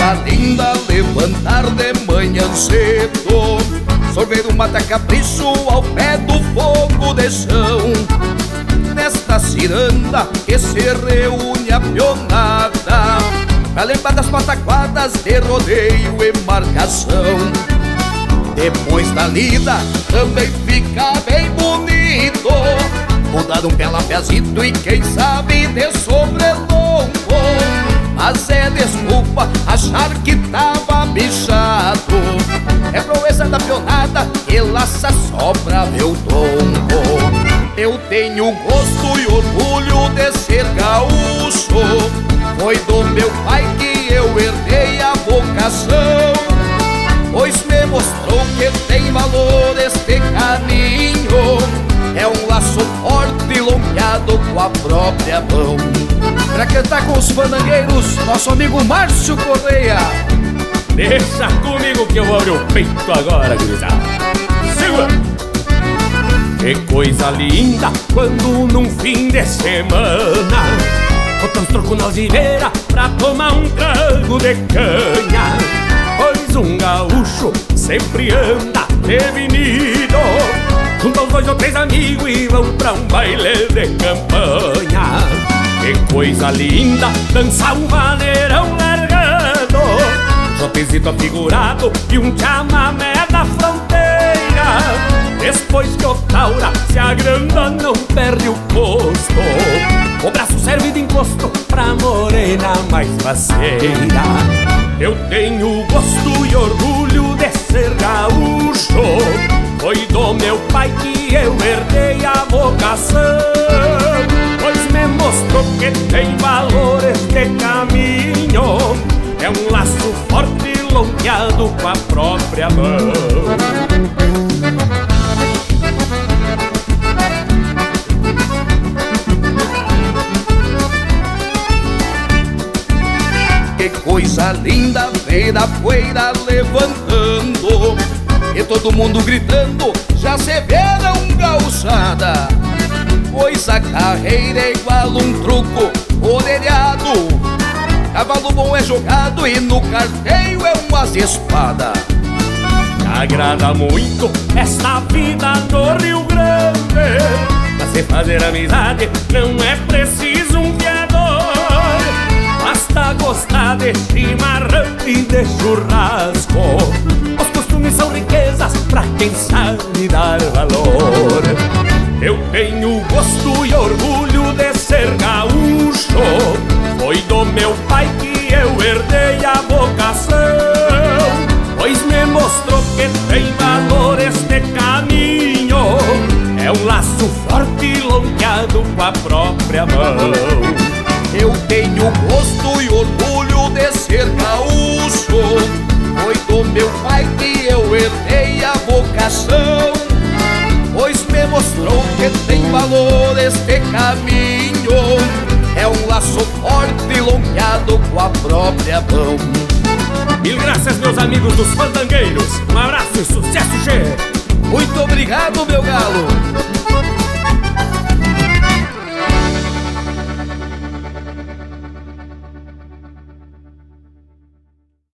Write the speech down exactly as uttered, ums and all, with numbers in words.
coisa linda levantar de manhã cedo, sorver um mata-capricho ao pé do fogo de chão. Nesta ciranda que se reúne a pionada, pra lembrar das pataquadas de rodeio e marcação. Depois da lida também fica bem bonito, vou dar um pelapézito e quem sabe de sobrelongo. Mas é desculpa achar que tava bichado, é proeza da pionada que laça só pra meu tombo. Eu tenho gosto e orgulho de ser gaúcho, foi do meu pai que eu herdei a vocação, pois me mostrou que tem valor este caminho, é um laço forte longeado com a própria mão. Pra cantar com os fandangueiros, nosso amigo Márcio Correia. Deixa comigo que eu vou abrir o peito agora, gurizada. Segura! Que coisa linda quando num fim de semana bota uns trocos na algibeira pra tomar um trago de canha, pois um gaúcho sempre anda prevenido, junto aos dois ou três amigos e vão pra um baile de campanha. Que coisa linda dançar um vaneirão largado, jotezito afigurado e um chamamé da fronteira. Depois que o taura se agranda não perde o posto, o braço serve de encosto pra morena mais faceira. Eu tenho gosto e orgulho de ser gaúcho, foi do meu pai que eu herdei a vocação, pois me mostrou que tem valor este caminho, é um laço forte longeado com a própria mão. Que coisa linda ver a poeira levantando e todo mundo gritando, já se viram gauchada, pois a carreira é igual um truco orelhado, cavalo bom é jogado e no carteio é umas de espada. Me agrada muito esta vida no Rio Grande, pra se fazer amizade não é preciso um fiador, basta gostar de chimarrão e de churrasco, os costumes são riquezas pra quem sabe dar valor. Eu tenho gosto e orgulho de ser gaúcho, foi do meu pai que eu herdei a vocação, pois me mostrou que tem valor este caminho, é um laço forte longeado com a própria mão. Eu tenho gosto e orgulho de ser gaúcho, foi do meu pai que eu herdei a vocação, pois me mostrou que tem valor este caminho, é um laço forte longeado com a própria mão. Mil graças, meus amigos dos fandangueiros, um abraço e sucesso, che! Muito obrigado, meu galo!